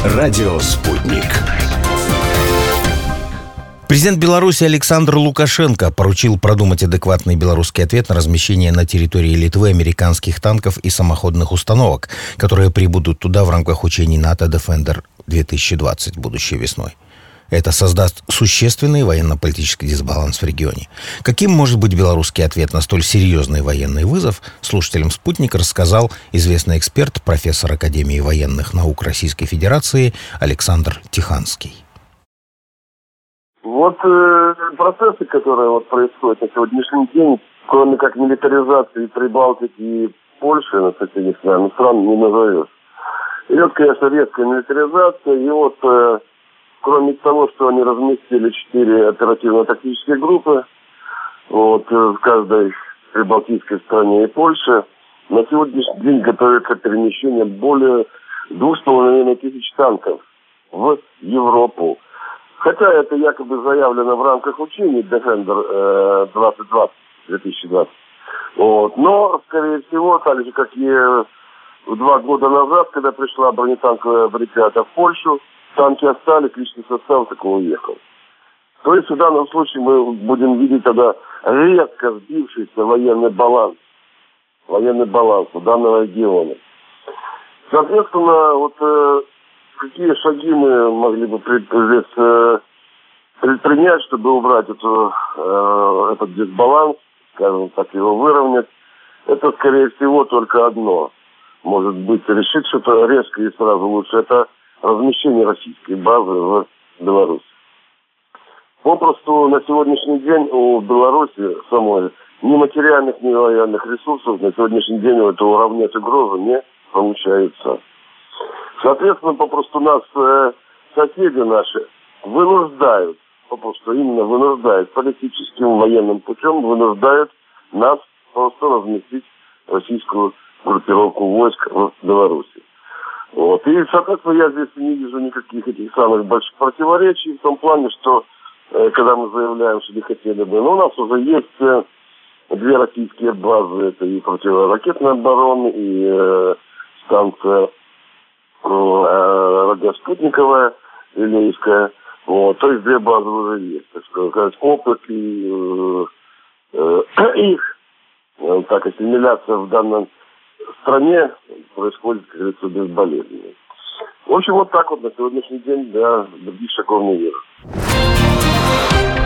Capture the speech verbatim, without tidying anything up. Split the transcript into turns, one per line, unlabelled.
Радио «Спутник».
Президент Беларуси Александр Лукашенко поручил продумать адекватный белорусский ответ на размещение на территории Литвы американских танков и самоходных установок, которые прибудут туда в рамках учений НАТО Defender-две тысячи двадцать будущей весной. Это создаст существенный военно-политический дисбаланс в регионе. Каким может быть белорусский ответ на столь серьезный военный вызов, слушателям «Спутника» рассказал известный эксперт, профессор Академии военных наук Российской Федерации Александр Тиханский.
Вот э, процессы, которые вот происходят на сегодняшний день, кроме как милитаризации Прибалтики и Польши, на соседних с нами стран, не назовешь. Идет, конечно, резкая милитаризация, и вот э, кроме того, что они разместили четыре оперативно-тактические группы, вот э, в каждой прибалтийской стране и Польше, на сегодняшний день готовится перемещение более двух с половиной тысяч танков в Европу. Хотя это якобы заявлено в рамках учений Defender двадцать двадцать, две тысячи двадцать. Вот. Но, скорее всего, так же, как и два года назад, когда пришла бронетанковая бригада в Польшу, танки остались, личный состав такого уехал. То есть в данном случае мы будем видеть тогда резко сбившийся военный баланс. Военный баланс у данного региона. Соответственно, вот... какие шаги мы могли бы предпринять, чтобы убрать эту, э, этот дисбаланс, скажем так, его выровнять? Это, скорее всего, только одно. Может быть, решить что-то резко и сразу лучше. Это размещение российской базы в Беларуси. Попросту на сегодняшний день у Беларуси самой ни материальных, ни военных ресурсов на сегодняшний день это уравнять угрозу не получается. Соответственно, попросту нас э, соседи наши вынуждают, попросту именно вынуждают политическим, военным путем, вынуждают нас просто разместить российскую группировку войск в Беларуси. Вот. И, соответственно, я здесь не вижу никаких этих самых больших противоречий в том плане, что э, когда мы заявляем, что не хотели бы, но у нас уже есть э, две российские базы, это и противоракетная оборона, и э, станция радиоспутниковая, Илейская, вот, то есть две базы уже есть, так сказать, опыт и э, э, их, э, так, ассимиляция в данной стране происходит, как говорится, безболезненно. В общем, вот так вот на сегодняшний день, да, других шагов не вижу.